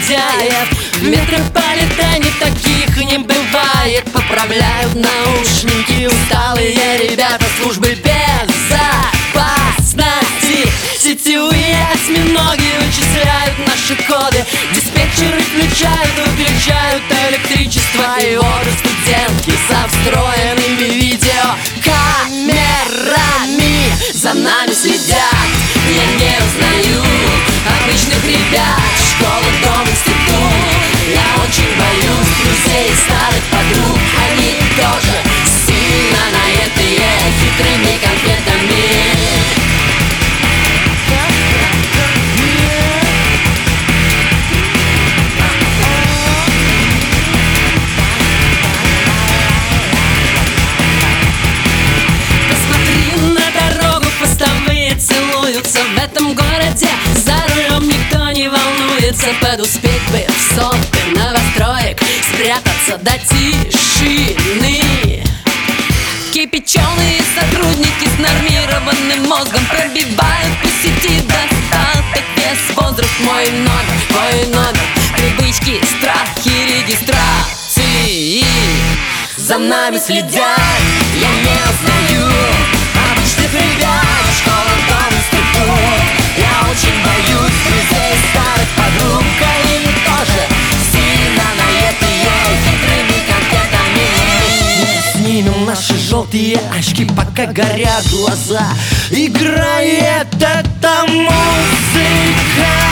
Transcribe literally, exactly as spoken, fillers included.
негодяев. В метрополитене таких не бывает. Поправляют наушники усталые ребята службы безопасности. Сетевые осьминоги вычисляют наши коды. Диспетчеры включают, выключают электричество. И воду студентки со встроенными видеокамерами за нами следят. Я не узнаю обычных ребят. Школа, дом, институт. Я очень боюсь друзей и старых подруг. Они тоже сильно наедые хитрыми конфетами. В этом городе за рулем никто не волнуется. Подуспеть бы в сотый новостроек, спрятаться до тишины. Кипяченые сотрудники с нормированным мозгом пробивают по сети достаток, вес, возраст, мой номер, мой номер, привычки, страхи, регистрации. За нами следят, я не узнаю обычных ребят. Школа, дом, институт. Я очень боюсь друзей, старых подруг. Они тоже сильно наедые хитрыми конфетами. Снимем наши желтые очки, пока горят глаза. Играет эта музыка.